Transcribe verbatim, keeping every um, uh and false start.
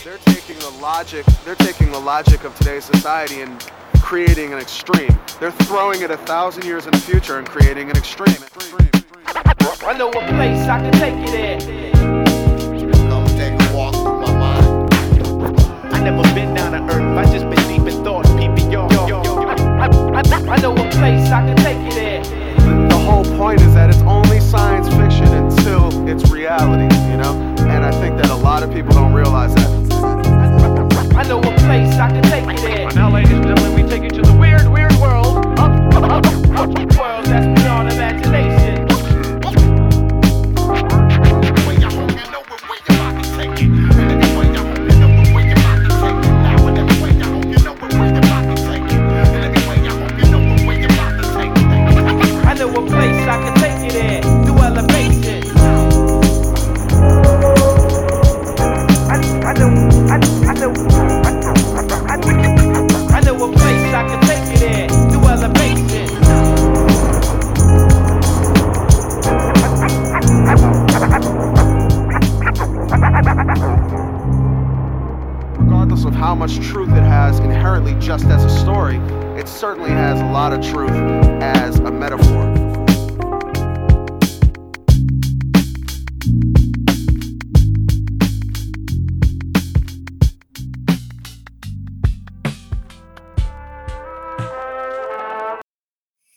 They're taking the logic, they're taking the logic of today's society and creating an extreme. They're throwing it a thousand years in the future and creating an extreme. I know a place I can take it in. Come take a walk through my mind. I never been down to earth, I just been deep in thought, peeping yo. I, I, I know a place I can take it in. The whole point is that it's only science fiction until it's reality, you know? And I think that a lot of people don't realize that. I know a place I can take it in. Now, ladies and gentlemen, we take you to the weird, weird world of, of, of, of World that's beyond imagination. I know a place I can take it in. New elevation. I, I know, I, I know, I, I, I know a place I can take it in. New elevation. Regardless of how much truth it has inherently just as a story, it certainly has a lot of truth as a metaphor.